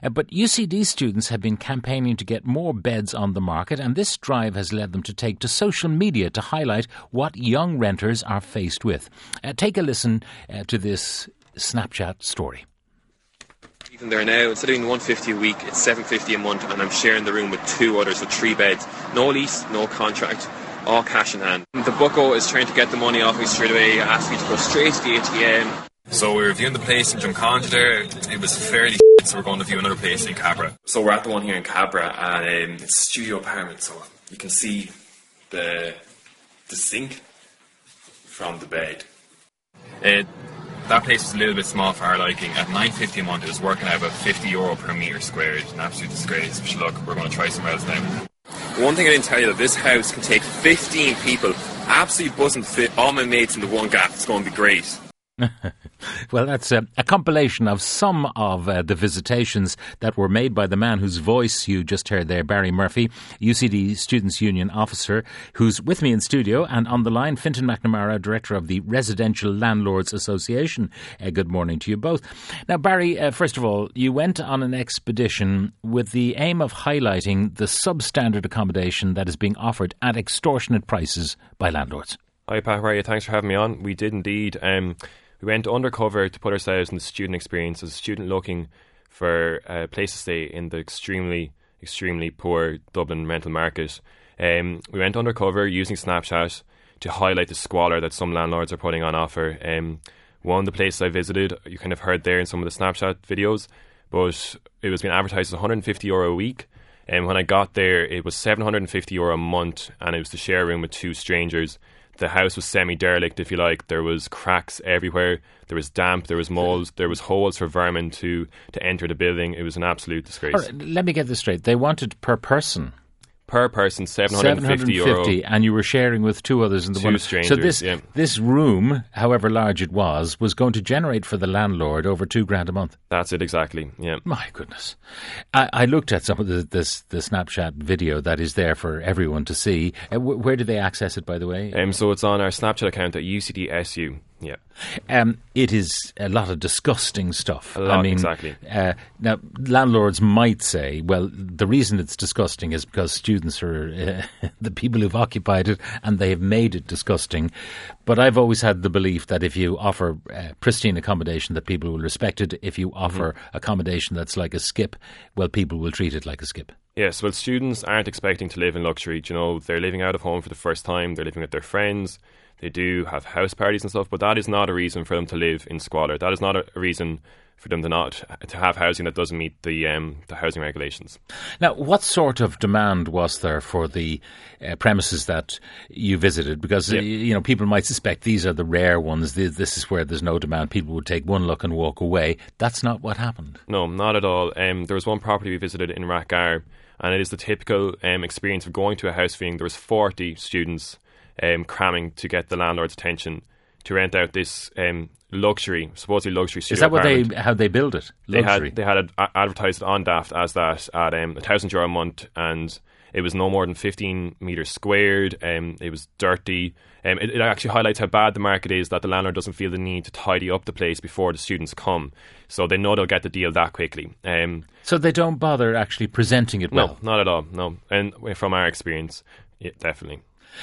But UCD students have been campaigning to get more beds on the market, and this drive has led them to take to social media to highlight what young renters are faced with. Take a listen to this Snapchat story. Even there now, instead of being $150 a week, it's $750 a month, and I'm sharing the room with two others with 3 beds. No lease, no contract, all cash in hand. The bucko is trying to get the money off me straight away, asked me to go straight to the ATM. So we were viewing the place in Drumcondra there. It was fairly so we're going to view another place in Cabra. So we're at the one here in Cabra, and it's a studio apartment, so you can see the sink from the bed. That place was a little bit small for our liking. At $9.50 a month, it was working out about €50 per metre squared. An absolute disgrace. But look, we're going to try somewhere else now. One thing I didn't tell you, that this house can take 15 people. Absolutely doesn't fit all my mates into one gap. It's going to be great. Well, that's a compilation of some of the visitations that were made by the man whose voice you just heard there, Barry Murphy, UCD Students' Union officer, who's with me in studio, and on the line, Fintan McNamara, Director of the Residential Landlords Association. Good morning to you both. Now, Barry, first of all, you went on an expedition with the aim of highlighting the substandard accommodation that is being offered at extortionate prices by landlords. Hi, Pat, how are you? Thanks for having me on. We did indeed. We went undercover to put ourselves in the student experience as a student looking for a place to stay in the extremely, extremely poor Dublin rental market. We went undercover using Snapchat to highlight the squalor that some landlords are putting on offer. One of the places I visited, you kind of heard there in some of the Snapchat videos, but it was being advertised as €150 a week. And when I got there, it was €750 a month, and it was to share a room with 2 strangers. The house was semi-derelict, if you like. There was cracks everywhere. There was damp. There was mould. There was holes for vermin to enter the building. It was an absolute disgrace. All right, let me get this straight. They wanted per person. Per person, €750. And you were sharing with 2 others in the 2 strangers. So this room, however large it was going to generate for the landlord over $2,000 a month. That's it, exactly. Yeah. My goodness. I looked at some of the Snapchat video that is there for everyone to see. Where do they access it, by the way? So it's on our Snapchat account at UCDSU. Yeah. It is a lot of disgusting stuff. A lot, exactly. Now, landlords might say, well, the reason it's disgusting is because students are the people who've occupied it and they have made it disgusting. But I've always had the belief that if you offer pristine accommodation, that people will respect it. If you offer accommodation that's like a skip, well, people will treat it like a skip. Yes, well, students aren't expecting to live in luxury. You know, they're living out of home for the first time. They're living with their friends. They do have house parties and stuff, but that is not a reason for them to live in squalor. That is not a reason for them to have housing that doesn't meet the housing regulations. Now, what sort of demand was there for the premises that you visited? Because people might suspect these are the rare ones. This is where there's no demand. People would take one look and walk away. That's not what happened. No, not at all. There was one property we visited in Rathgar, and it is the typical experience of going to a house viewing. There was 40 students cramming to get the landlord's attention to rent out this supposedly luxury studio. Is that apartment. how they build it? Luxury. They had advertised on Daft as that at €1,000 a month, and it was no more than 15 metres squared. It was dirty. It actually highlights how bad the market is, that the landlord doesn't feel the need to tidy up the place before the students come. So they know they'll get the deal that quickly. So they don't bother actually presenting it well? No, not at all, no. And from our experience, definitely.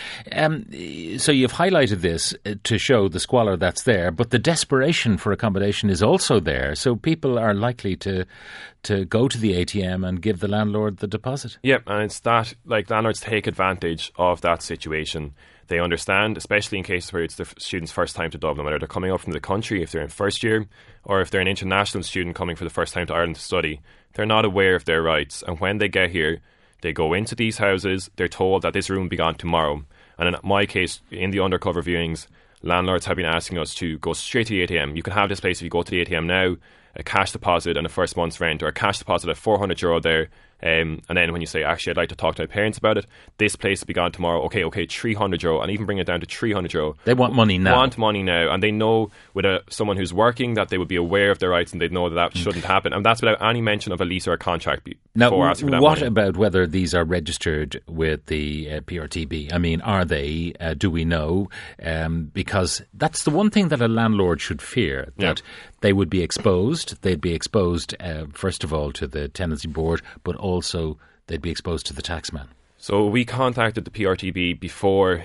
So you've highlighted this to show the squalor that's there, but the desperation for accommodation is also there. So people are likely to go to the ATM and give the landlord the deposit. Yep, and it's that, like, landlords take advantage of that situation. They understand, especially in cases where it's the student's first time to Dublin, whether they're coming up from the country, if they're in first year, or if they're an international student coming for the first time to Ireland to study. They're not aware of their rights, and when they get here, they go into these houses, they're told that this room will be gone tomorrow. And in my case, in the undercover viewings, landlords have been asking us to go straight to the ATM. You can have this place if you go to the ATM now, a cash deposit and a first month's rent, or a cash deposit of €400 there, And then when you say, actually, I'd like to talk to my parents about it, this place will be gone tomorrow. Okay, €300, and even bring it down to €300. They want money now. And they know with someone who's working that they would be aware of their rights, and they'd know that shouldn't happen. And that's without any mention of a lease or a contract before asking for that what money. about whether these are registered with the PRTB? I mean, are they? Do we know? Because that's the one thing that a landlord should fear, that they would be exposed. They'd be exposed, first of all, to the tenancy board, but also they'd be exposed to the taxman. So we contacted the PRTB before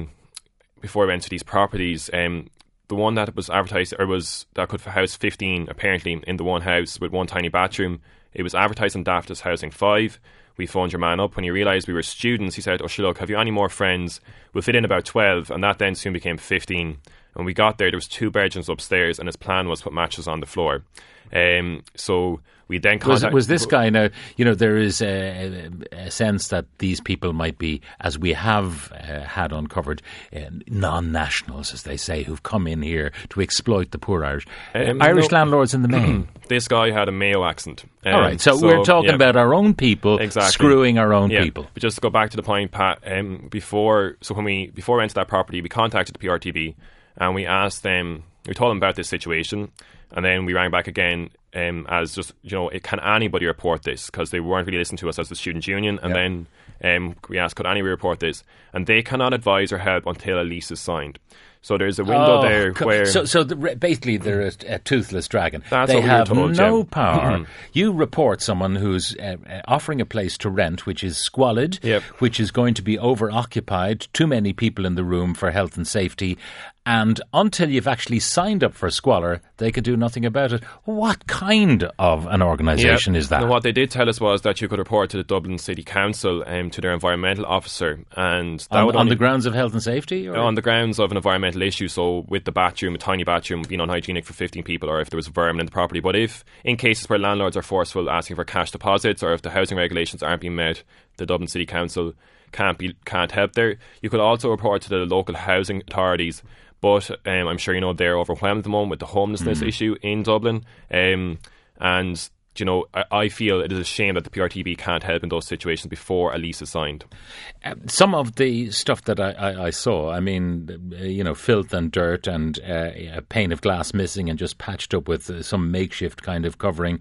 we went to these properties. The one that was advertised, that could house 15 apparently in the one house with one tiny bathroom, it was advertised on Daft as housing 5. We phoned your man up. When he realised we were students, he said, look, have you any more friends? We'll fit in about 12, and that then soon became 15. When we got there was 2 bedrooms upstairs, and his plan was to put mattresses on the floor. So we then contacted... Was this guy now, there is a sense that these people might be, as we have had uncovered, non-nationals, as they say, who've come in here to exploit the poor Irish. Irish landlords in the main. This guy had a Mayo accent. All right, so we're talking about our own people screwing our own people. But just to go back to the point, Pat, before we went to that property, we contacted the PRTB and we asked them, we told them about this situation, and then we rang back again as just, can anybody report this? Because they weren't really listening to us as the student union. And then we asked, could anybody report this? And they cannot advise or help until a lease is signed. So there's a window there where... So basically they're a toothless dragon. That's they what we were have told, no power. You report someone who's offering a place to rent, which is squalid, which is going to be over-occupied, too many people in the room for health and safety, and until you've actually signed up for squalor, they could do nothing about it. What kind of an organisation is that? Now, what they did tell us was that you could report to the Dublin City Council, to their environmental officer, and that on the grounds of health and safety? Or? On the grounds of an environmental issue, so with the bathroom, a tiny bathroom being unhygienic for 15 people, or if there was vermin in the property. But if, in cases where landlords are forceful asking for cash deposits, or if the housing regulations aren't being met, the Dublin City Council can't help there. You could also report to the local housing authorities, but I'm sure they're overwhelmed at the moment with the homelessness issue in Dublin. I feel it is a shame that the PRTB can't help in those situations before a lease is signed. Some of the stuff that I saw, filth and dirt and a pane of glass missing and just patched up with some makeshift kind of covering.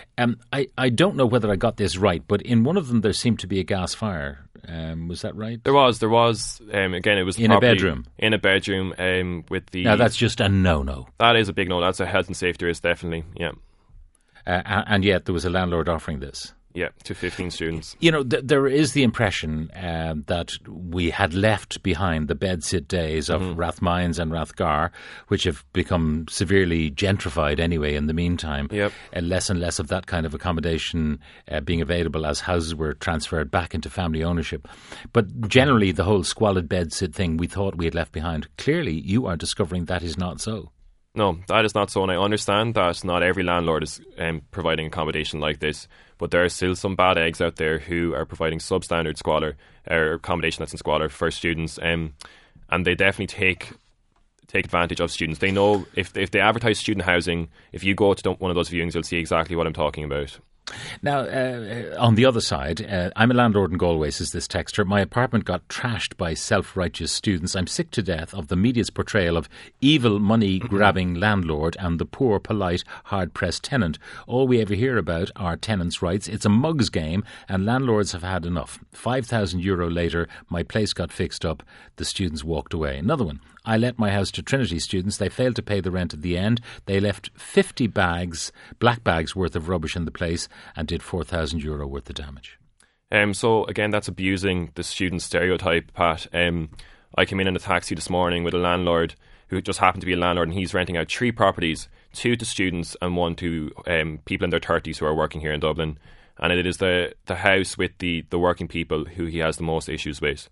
I don't know whether I got this right, but in one of them there seemed to be a gas fire. Was that right? There was. Again, it was in a bedroom. In a bedroom with the... Now, that's just a no-no. That is a big no. That's a health and safety risk, definitely, yeah. And yet there was a landlord offering this. Yeah, to 15 students. There is the impression that we had left behind the bedsit days of Rathmines and Rathgar, which have become severely gentrified anyway in the meantime. Yep. Less and less of that kind of accommodation being available as houses were transferred back into family ownership. But generally, the whole squalid bedsit thing we thought we had left behind, clearly you are discovering that is not so. No, that is not so, and I understand that not every landlord is providing accommodation like this, but there are still some bad eggs out there who are providing substandard squalor, or accommodation that's in squalor for students, and they definitely take advantage of students. They know if they advertise student housing, if you go to one of those viewings, you'll see exactly what I'm talking about. Now, on the other side, I'm a landlord in Galway, says this texter. My apartment got trashed by self-righteous students. I'm sick to death of the media's portrayal of evil money-grabbing landlord and the poor, polite, hard-pressed tenant. All we ever hear about are tenants' rights. It's a mug's game, and landlords have had enough. €5,000 later, my place got fixed up. The students walked away. Another one. I let my house to Trinity students. They failed to pay the rent at the end. They left 50 black bags worth of rubbish in the place and did €4,000 worth of damage. So again, that's abusing the student stereotype, Pat. I came in a taxi this morning with a landlord who just happened to be a landlord, and he's renting out 3 properties, 2 to students and 1 to people in their 30s who are working here in Dublin. And it is the house with the working people who he has the most issues with.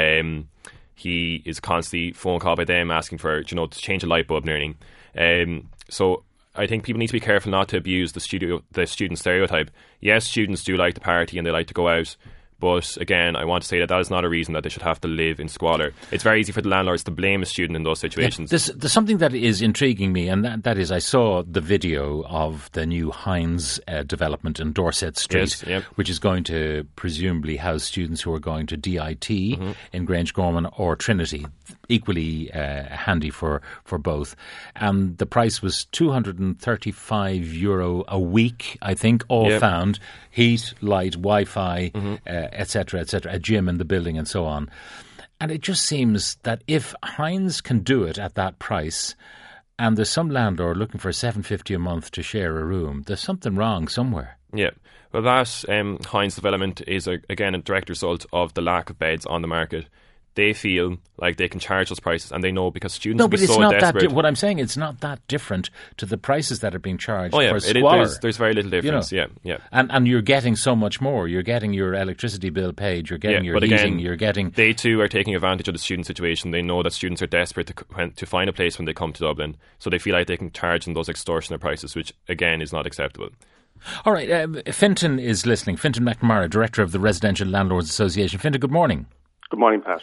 He is constantly phone called by them asking for, to change a light bulb nearly. So I think people need to be careful not to abuse the student stereotype. Yes, students do like to party and they like to go out, But again, I want to say that is not a reason that they should have to live in squalor. It's very easy for the landlords to blame a student in those situations. Yeah, there's something that is intriguing me, and that is I saw the video of the new Heinz development in Dorset Street, which is going to presumably house students who are going to DIT in Grangegorman or Trinity. Equally handy for both. And the price was €235 a week, I think, all found. Heat, light, Wi-Fi, etc., a gym in the building and so on. And it just seems that if Heinz can do it at that price, and there's some landlord looking for $750 a month to share a room, there's something wrong somewhere. Yeah. Well, that Heinz development is, again, a direct result of the lack of beds on the market. They feel like they can charge those prices, and they know because students will be so desperate. What I'm saying, it's not that different to the prices that are being charged for squalor. There's very little difference, And you're getting so much more. You're getting your electricity bill paid, you're getting your heating, again, you're getting... They too are taking advantage of the student situation. They know that students are desperate to find a place when they come to Dublin, so they feel like they can charge them those extortionate prices, which again is not acceptable. All right, Fintan is listening. Fintan McNamara, Director of the Residential Landlords Association. Fintan, good morning. Good morning, Pat.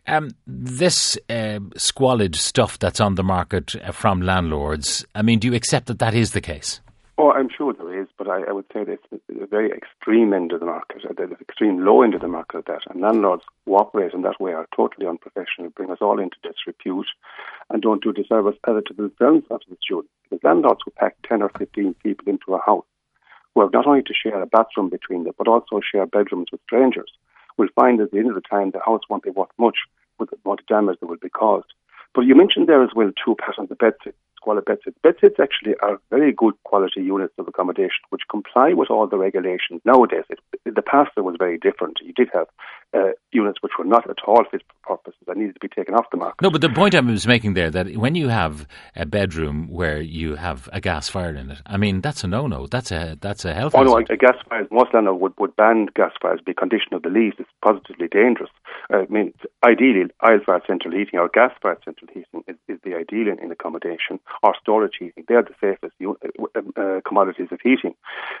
This squalid stuff that's on the market from landlords, I mean, do you accept that is the case? Oh, I'm sure there is, but I would say that it's a very extreme end of the market, the extreme low end of the market of that. And landlords who operate in that way are totally unprofessional, bring us all into disrepute, and don't do disservice either to themselves or to the students. Because landlords who pack 10 or 15 people into a house, who have not only to share a bathroom between them, but also share bedrooms with strangers, will find at the end of the time the house won't be worth much with the amount of damage that will be caused. But you mentioned there as well two patterns of bedsits, squalid bedsits. Bedsits actually are very good quality units of accommodation which comply with all the regulations. Nowadays, in the past it was very different. You did have units which were not at all fit for purposes that needed to be taken off the market. No, but the point I was making there, that when you have a bedroom where you have a gas fire in it, I mean, that's a no-no. That's a health hazard. Oh no, a gas fire, most landlords would ban gas fires, be condition of the lease. It's positively dangerous. I mean, ideally, oil-fired central heating or gas-fired central heating is the ideal in accommodation, or storage heating. They are the safest commodities of heating.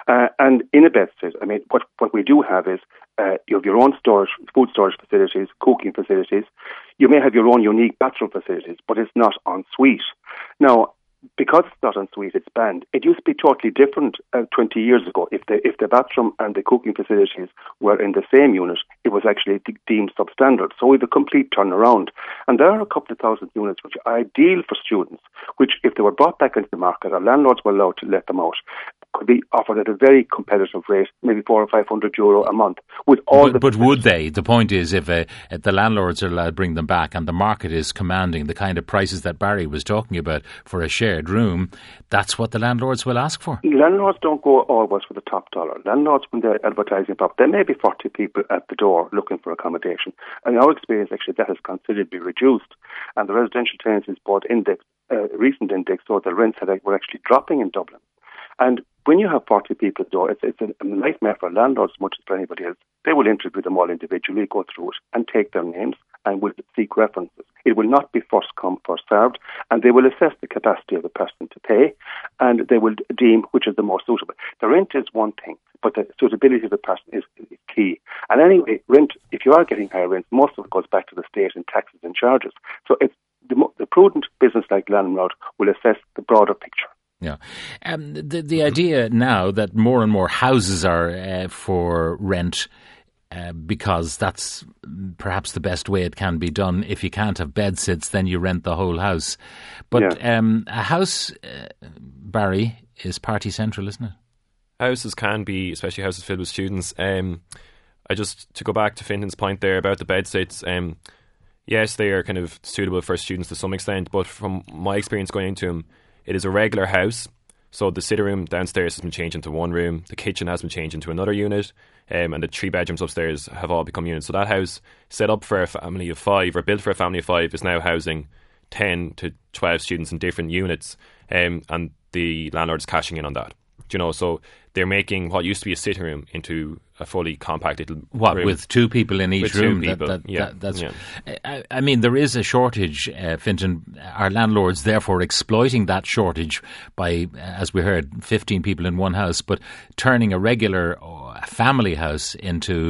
And in a bedsit, I mean, what we do have is you have your own storage, food storage facilities, cooking facilities. You may have your own unique bathroom facilities, but it's not en suite. Now, because it's not en suite, it's banned. It used to be totally different 20 years ago. If the bathroom and the cooking facilities were in the same unit, it was actually deemed substandard. So we have a complete turnaround. And there are a couple of thousand units which are ideal for students, which if they were brought back into the market, our landlords were allowed to let them out, could be offered at a very competitive rate, maybe €400 or €500 a month. But would they? The point is, if the landlords are allowed to bring them back and the market is commanding the kind of prices that Barry was talking about for a shared room, that's what the landlords will ask for. Landlords don't go always for the top dollar. Landlords, when they're advertising property, there may be 40 people at the door looking for accommodation. And in our experience, actually, that has considerably reduced. And the Residential Tenancies Board index, recent index, showed the rents were actually dropping in Dublin. And when you have 40 people at the door, it's a nightmare for landlords as much as for anybody else. They will interview them all individually, go through it, and take their names, and will seek references. It will not be first come, first served, and they will assess the capacity of the person to pay, and they will deem which is the more suitable. The rent is one thing, but the suitability of the person is key. And anyway, rent, if you are getting higher rent, most of it goes back to the state in taxes and charges. So it's the prudent business-like landlord will assess the broader picture. Yeah. The idea now that more and more houses are for rent because that's perhaps the best way it can be done. If you can't have bed sits, then you rent the whole house. But a house, Barry, is party central, isn't it? Houses can be, especially houses filled with students. To go back to Fintan's point there about the bed sits, yes, they are kind of suitable for students to some extent, but from my experience going into them, it is a regular house, so the sitting room downstairs has been changed into one room, the kitchen has been changed into another unit, and the 3 bedrooms upstairs have all become units. So that house, set up for a family of 5, or built for a family of 5, is now housing 10 to 12 students in different units, and the landlord's cashing in on that. Do you know, so they're making what used to be a sitting room into a fully compact little room. With 2 people in each room? 2 people, that's. I mean, there is a shortage, Fintan. Are landlords therefore exploiting that shortage by, as we heard, 15 people in one house, but turning a regular family house into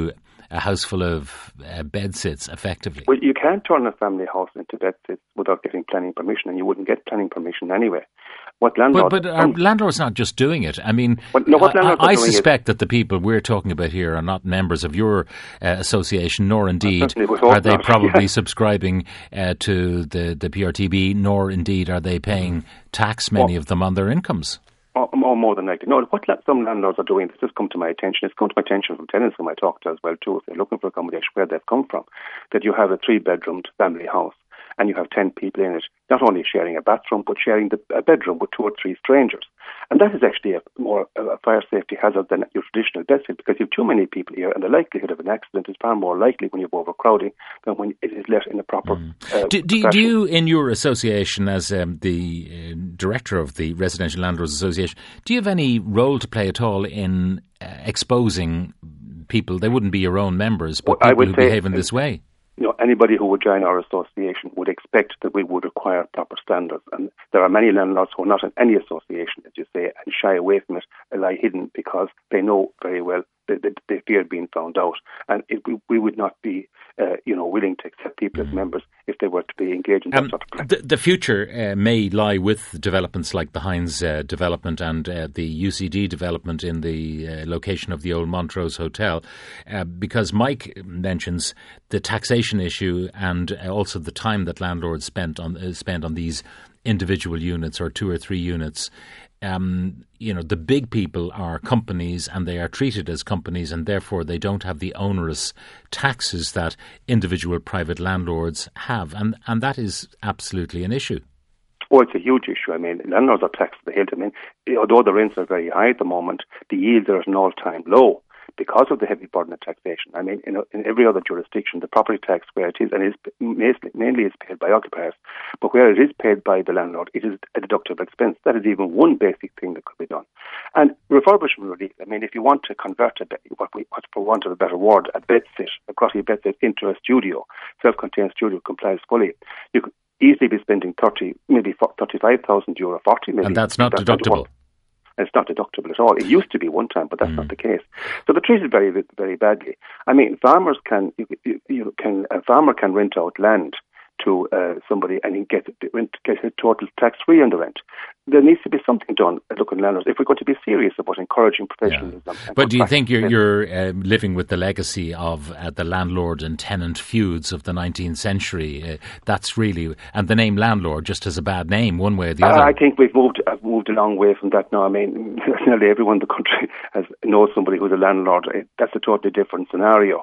a house full of bed-sits, effectively. Well, you can't turn a family house into bed-sits without getting planning permission, and you wouldn't get planning permission anyway. What landlords... But are landlords not just doing it? I mean, I suspect that the people we're talking about here are not members of your association, nor indeed are they probably subscribing to the PRTB, nor indeed are they paying tax, many of them, on their incomes. Or more than likely. No, what some landlords are doing, this has come to my attention. It's come to my attention from tenants whom I talk to as well, too, if they're looking for accommodation, where they've come from, that you have a 3-bedroomed family house and you have 10 people in it, not only sharing a bathroom, but sharing a bedroom with 2 or 3 strangers. And that is actually a fire safety hazard than your traditional bedsit, because you have too many people here, and the likelihood of an accident is far more likely when you have overcrowding than when it is let in a proper... Do you, in your association, as the director of the Residential Landlords Association, do you have any role to play at all in exposing people? They wouldn't be your own members, but people who behave in this way. Anybody who would join our association would expect that we would require proper standards. And there are many landlords who are not in any association, as you say, and shy away from it, and lie hidden because they know very well that they fear being found out. And we would not be, willing to accept people as members if they were to be engaged in that sort of practice. The future may lie with developments like the Heinz development and the UCD development in the location of the old Montrose Hotel, because Mike mentions the taxation issue and also the time that landlords spend on these individual units or 2 or 3 units. The big people are companies, and they are treated as companies, and therefore they don't have the onerous taxes that individual private landlords have, and that is absolutely an issue. Oh, it's a huge issue. I mean, landlords are taxed to the hilt. I mean, although the rents are very high at the moment, the yields are at an all-time low because of the heavy burden of taxation. I mean, in every other jurisdiction, the property tax, where it is, and is mainly is paid by occupiers, but where it is paid by the landlord, it is a deductible expense. That is even one basic thing that could be done. And refurbishment relief, I mean, if you want to convert what for want of a better word, a grotty bedsit into a studio, self-contained studio complies fully, you could easily be spending 30, maybe 35,000 euro, 40 maybe. And that's not deductible. It's not deductible at all. It used to be one time, but that's not the case. So they're treated very, very badly. I mean, farmers a farmer can rent out land to somebody and he gets it total tax-free on the rent. There needs to be something done at local landlords if we're going to be serious about encouraging professionalism. Yeah. But do you think you're living with the legacy of the landlord and tenant feuds of the 19th century? That's really, and the name landlord just has a bad name one way or the other. I think we've moved a long way from that now. I mean, nearly everyone in the country knows somebody who's a landlord. That's a totally different scenario.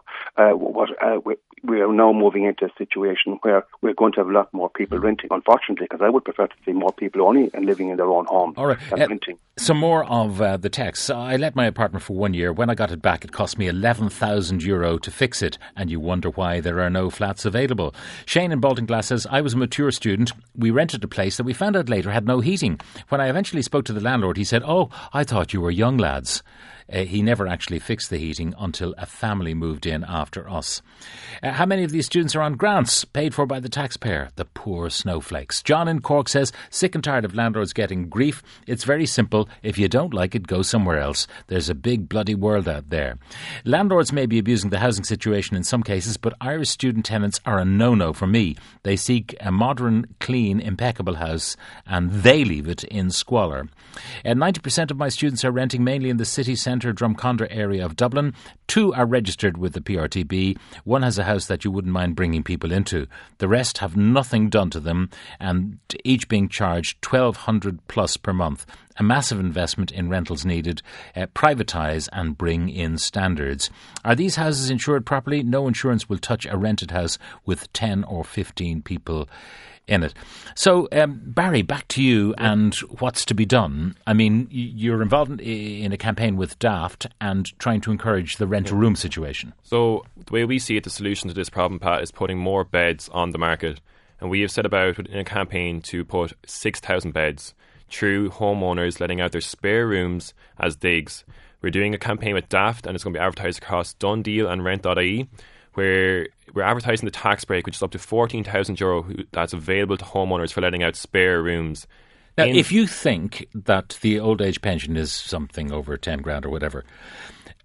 We are now moving into a situation where we're going to have a lot more people renting, unfortunately, because I would prefer to see more people owning and living in their own homes. All right. Renting. Some more of the text. I let my apartment for 1 year. When I got it back, it cost me €11,000 to fix it, and you wonder why there are no flats available. Shane in Baltinglass says, I was a mature student. We rented a place that we found out later had no heating. When I eventually spoke to the landlord, he said, "Oh, I thought you were young lads." He never actually fixed the heating until a family moved in after us. How many of these students are on grants paid for by the taxpayer? The poor snowflakes. John in Cork says, sick and tired of landlords getting grief. It's very simple. If you don't like it, go somewhere else. There's a big bloody world out there. Landlords may be abusing the housing situation in some cases, but Irish student tenants are a no-no for me. They seek a modern, clean, impeccable house, and they leave it in squalor. 90% of my students are renting mainly in the city centre, Drumcondra area of Dublin. 2 are registered with the PRTB. 1 has a house that you wouldn't mind bringing people into. The rest have nothing done to them, and each being charged $1,200 plus per month. A massive investment in rentals needed. Privatise and bring in standards. Are these houses insured properly? No insurance will touch a rented house with 10 or 15 people in it. So, Barry, back to you and what's to be done. I mean, you're involved in a campaign with Daft and trying to encourage the rent-a-room situation. So, the way we see it, the solution to this problem, Pat, is putting more beds on the market. And we have set about in a campaign to put 6,000 beds through homeowners letting out their spare rooms as digs. We're doing a campaign with Daft, and it's going to be advertised across Dundeal and Rent.ie, where we're advertising the tax break, which is up to €14,000 that's available to homeowners for letting out spare rooms. Now, if you think that the old age pension is something over 10 grand or whatever,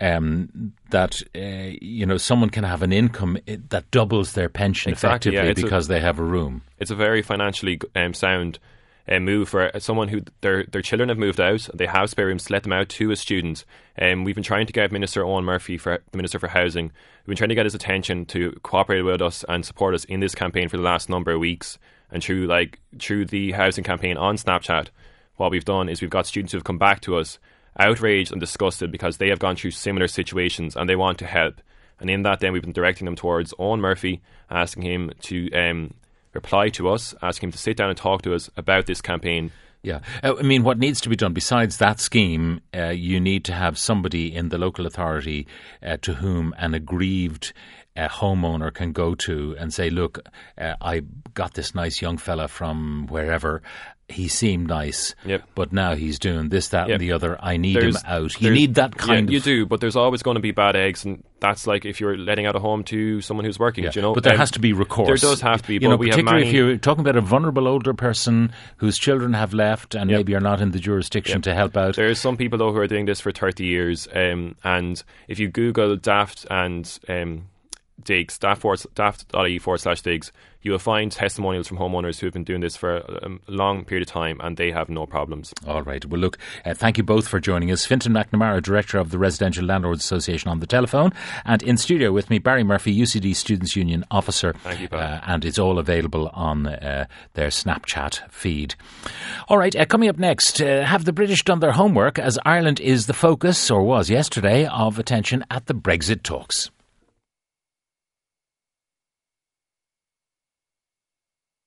that someone can have an income that doubles their pension effectively because they have a room. It's a very financially sound move for someone who their children have moved out. They have spare rooms to let them out to a student. We've been trying to get Minister Owen Murphy, the Minister for Housing, we've been trying to get his attention to cooperate with us and support us in this campaign for the last number of weeks. And through the housing campaign on Snapchat, what we've done is we've got students who have come back to us outraged and disgusted because they have gone through similar situations and they want to help. And in that, then we've been directing them towards Owen Murphy, asking him to reply to us, asking him to sit down and talk to us about this campaign. Yeah. I mean, what needs to be done besides that scheme, you need to have somebody in the local authority to whom an aggrieved homeowner can go to and say, look, I got this nice young fella from wherever. He seemed nice, but now he's doing this, that and the other. I need him out. You need that kind of... You do, but there's always going to be bad eggs, and that's like if you're letting out a home to someone who's working, But there has to be recourse. There does have to be, but we have particularly if you're talking about a vulnerable older person whose children have left and maybe are not in the jurisdiction to help out. There's some people, though, who are doing this for 30 years, and if you Google Daft and... Digs, daft.ie/digs, you will find testimonials from homeowners who have been doing this for a long period of time and they have no problems. All right. Well, look, thank you both for joining us. Fintan McNamara, Director of the Residential Landlords Association, on the telephone, and in studio with me, Barry Murphy, UCD Students' Union Officer. Thank you, Pat. And it's all available on their Snapchat feed. All right, coming up next, have the British done their homework, as Ireland is the focus, or was yesterday, of attention at the Brexit talks?